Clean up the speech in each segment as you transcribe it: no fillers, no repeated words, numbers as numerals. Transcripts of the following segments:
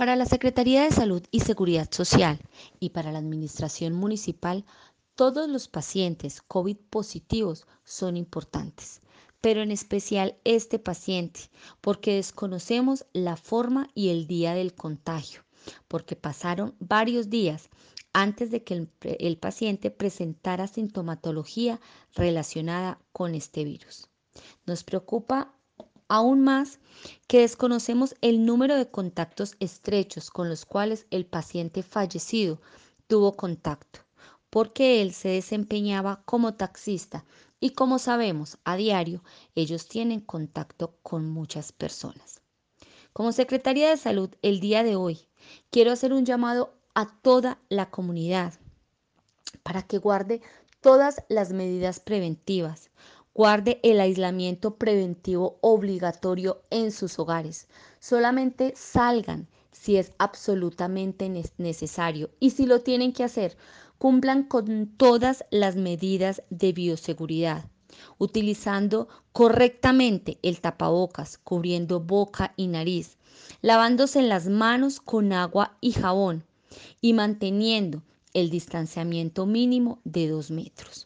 Para la Secretaría de Salud y Seguridad Social y para la Administración Municipal, todos los pacientes COVID positivos son importantes, pero en especial este paciente, porque desconocemos la forma y el día del contagio, porque pasaron varios días antes de que el paciente presentara sintomatología relacionada con este virus. Nos preocupa aún más que desconocemos el número de contactos estrechos con los cuales el paciente fallecido tuvo contacto, porque él se desempeñaba como taxista y como sabemos a diario, ellos tienen contacto con muchas personas. Como Secretaría de Salud, el día de hoy quiero hacer un llamado a toda la comunidad para que guarde todas las medidas preventivas, guarde el aislamiento preventivo obligatorio en sus hogares. Solamente salgan si es absolutamente necesario y si lo tienen que hacer, cumplan con todas las medidas de bioseguridad, utilizando correctamente el tapabocas, cubriendo boca y nariz, lavándose las manos con agua y jabón y manteniendo el distanciamiento mínimo de 2 metros.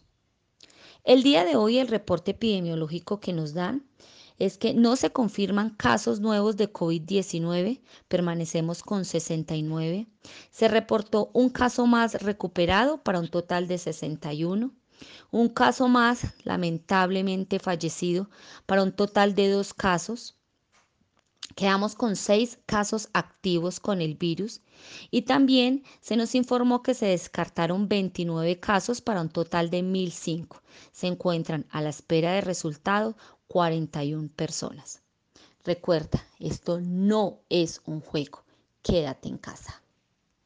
El día de hoy el reporte epidemiológico que nos dan es que no se confirman casos nuevos de COVID-19, permanecemos con 69. Se reportó un caso más recuperado para un total de 61. Un caso más lamentablemente fallecido para un total de 2 casos. Quedamos con 6 casos activos con el virus y también se nos informó que se descartaron 29 casos para un total de 1.005. Se encuentran a la espera de resultado 41 personas. Recuerda, esto no es un juego. Quédate en casa.